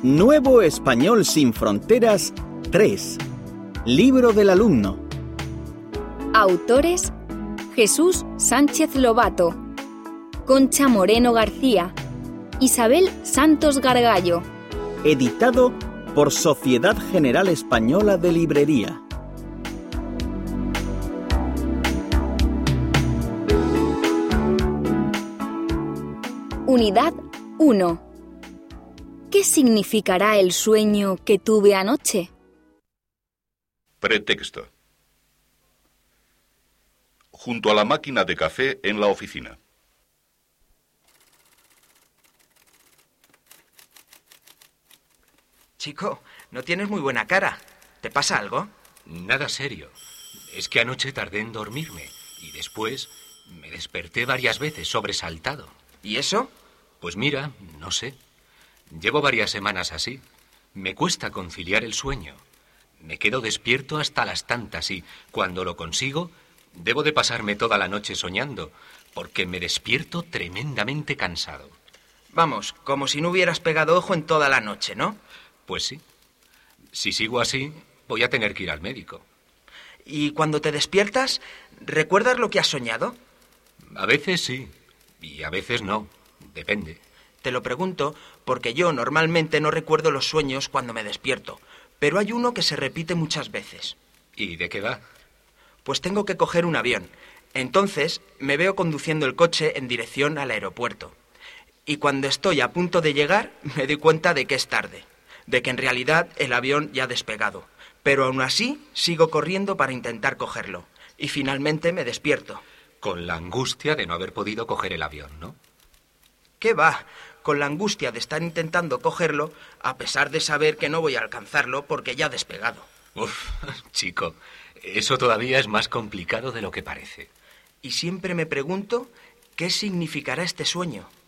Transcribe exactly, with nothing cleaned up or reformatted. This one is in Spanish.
Nuevo Español sin Fronteras tres. Libro del alumno. Autores: Jesús Sánchez Lobato, Concha Moreno García, Isabel Santos Gargallo. Editado por Sociedad General Española de Librería. Unidad uno. ¿Qué significará el sueño que tuve anoche? Pretexto. Junto a la máquina de café en la oficina. Chico, no tienes muy buena cara. ¿Te pasa algo? Nada serio. Es que anoche tardé en dormirme y después me desperté varias veces sobresaltado. ¿Y eso? Pues mira, no sé. Llevo varias semanas así. Me cuesta conciliar el sueño. Me quedo despierto hasta las tantas y, cuando lo consigo, debo de pasarme toda la noche soñando, porque me despierto tremendamente cansado. Vamos, como si no hubieras pegado ojo en toda la noche, ¿no? Pues sí. Si sigo así, voy a tener que ir al médico. ¿Y cuando te despiertas, recuerdas lo que has soñado? A veces sí, y a veces no. Depende. Te lo pregunto porque yo normalmente no recuerdo los sueños cuando me despierto, pero hay uno que se repite muchas veces. ¿Y de qué va? Pues tengo que coger un avión. Entonces me veo conduciendo el coche en dirección al aeropuerto. Y cuando estoy a punto de llegar, me doy cuenta de que es tarde, de que en realidad el avión ya ha despegado. Pero aún así sigo corriendo para intentar cogerlo. Y finalmente me despierto. Con la angustia de no haber podido coger el avión, ¿no? ¿Qué va? Con la angustia de estar intentando cogerlo, a pesar de saber que no voy a alcanzarlo porque ya ha despegado. Uf, chico, eso todavía es más complicado de lo que parece. Y siempre me pregunto qué significará este sueño.